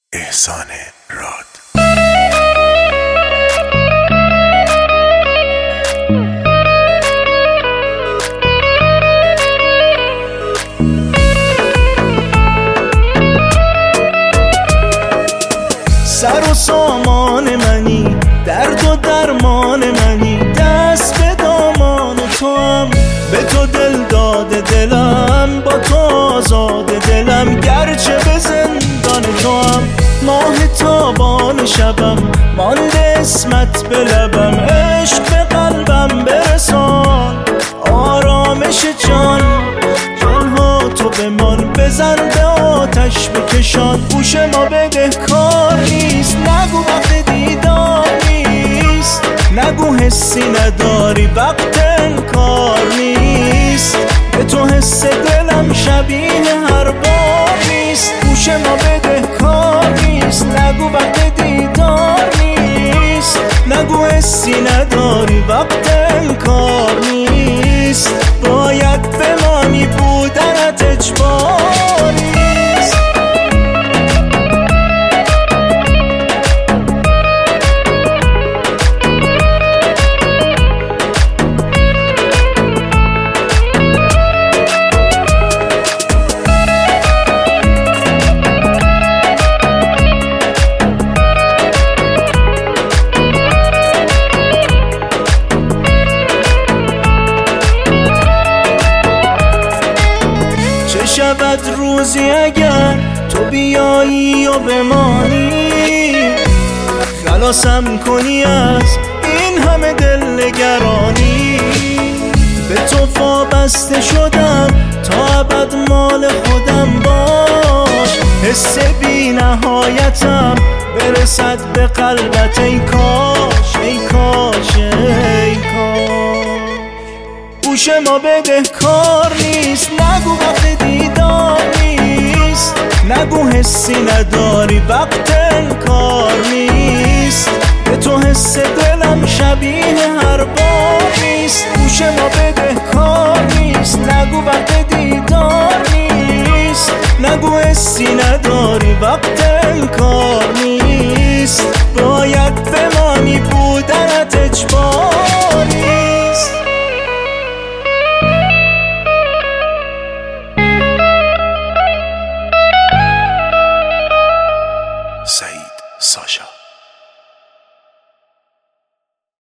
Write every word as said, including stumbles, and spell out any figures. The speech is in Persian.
احسان راد. سر و سامان منی، درد و درمان منی، دست به دامان تو هم، به تو دل داده دلم، با تو آزاد دلم، گرچه به زندان تو هم. ماه تابان شبم مانده اسمت به لبم، عشق به قلبم برسان آرامش جان، جانها تو بمان، بزن به آتش بکشان. گوش ما بدهکار نیست، نگو وقت دیدار نیست، نگو حسی نداری وقت انکار نیست، به تو حس دلم شبیه هر بار نیست. گوش ما بدهکار نیست، نگو وقت دیدار نیست، نگو حسی نداری وقت انکار نیست، باید بمانی بودنت اجباری نیست. شود روزی اگر تو بیایی و بمانی، خلاصم کنی از این همه دلنگرانی. به تو وابسته شدم تا ابد مال خودم باش، حس بی نهایتم برسد به قلبت. ای کاش ای کاش ای کاش. گوش ما بدهکار نیست، نگو وقت دیدار نیست، نگو حسی نداری وقت انکار نیست، به تو حس دلم شبیه هر بار نیست. گوش ما بدهکار نیست، نگو وقت دیدار نیست، نگو حسی نداری